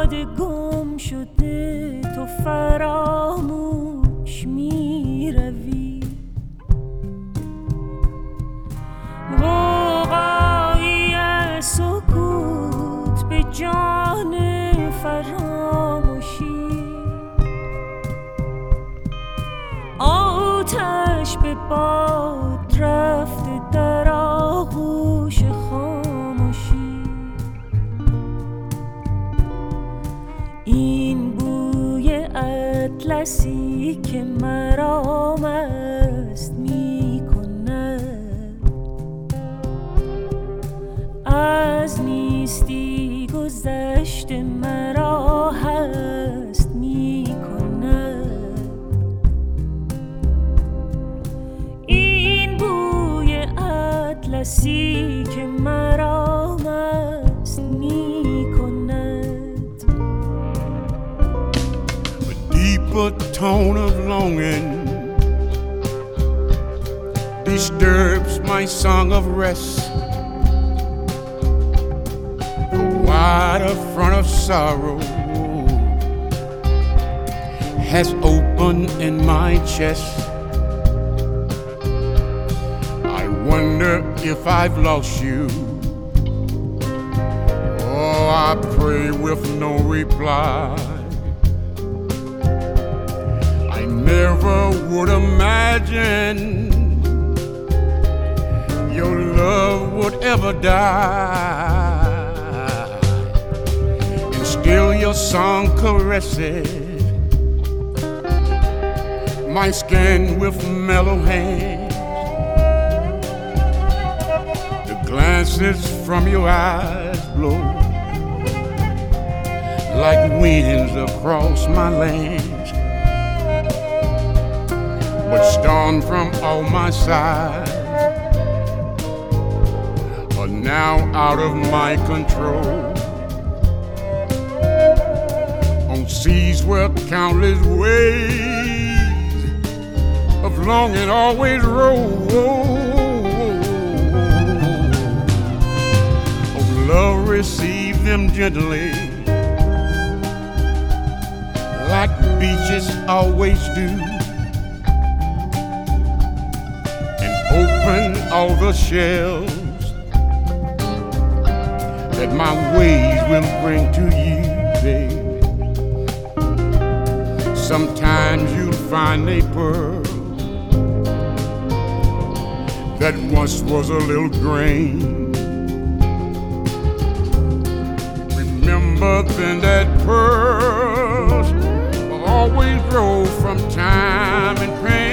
یاد گم شده تو فراموش می روی، غوغایی سکوت به جان فراموشی، آتش به باد رفته در آغوش خاموشی، این بوی اطلسی که مرا مست می کند، از نیستی گذشت مرا هست می کند، این بوی اطلسی که مرا مست می کند. A deeper tone of longing disturbs my song of rest. The wider front of sorrow has opened in my chest. I wonder if I've lost you. Oh, I pray with no reply. I never would imagine your love would ever die, and still your song caresses my skin with mellow hands. The glances from your eyes blow like winds across my lands, but storm from all my sides are now out of my control. On seas where countless waves of longing always roll, oh, love receive them gently like beaches always do, and open all the shells that my waves will bring to you, baby. Sometimes you'll find a pearl that once was a little grain. Remember then that pearls always grow from time and pain.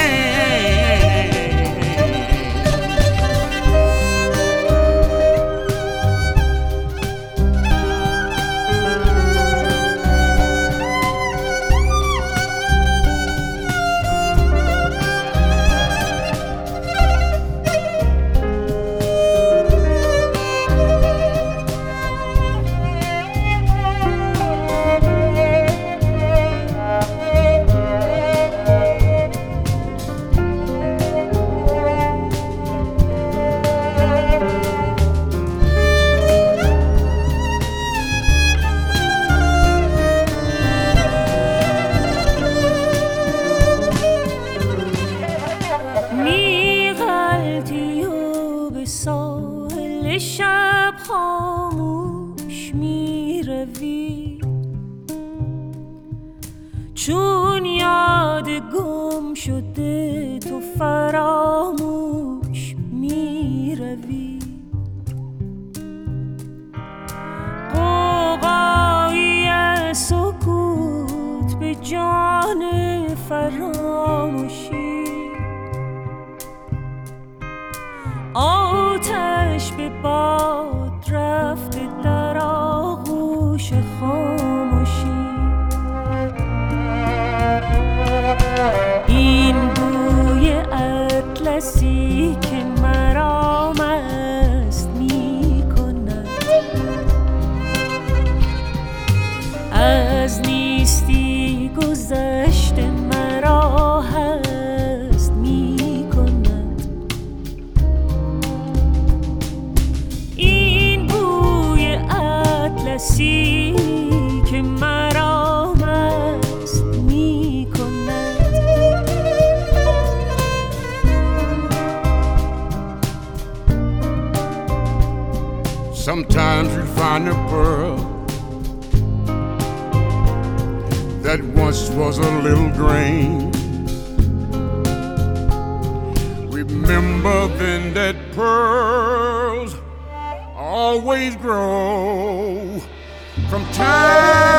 ساحل شب خاموش می روی، چون یاد گم شده تو فراموش می روی، غوغایی سکوت به جان فراموشی، آتش به باد رفته در آغوش خاموشی، این بوی اطلسی که مرا مست می کند، از نیستی گذشت مرا هست می کند، این بوی اطلسی که sometimes you find a pearl that once was a little grain. Remember then that pearls always grow from time